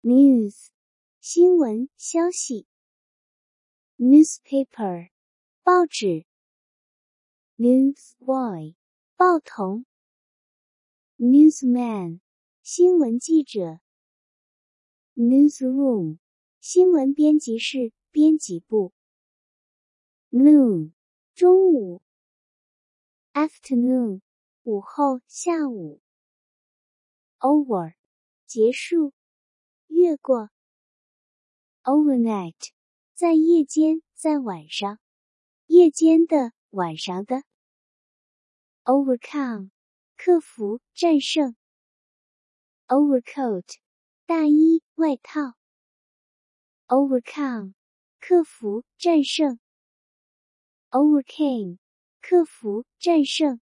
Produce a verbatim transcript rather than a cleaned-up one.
News 新闻消息。Newspaper 报纸。Newsboy 报童。Newsman 新闻记者。Newsroom 新闻编辑室编辑部。Noon 中午。Afternoon 午后下午。Over 结束越过。Overnight 在夜间在晚上夜间的晚上的。Overcome 克服战胜。Overcoat 大衣外套。Overcome 克服战胜。Overcame 克服战胜。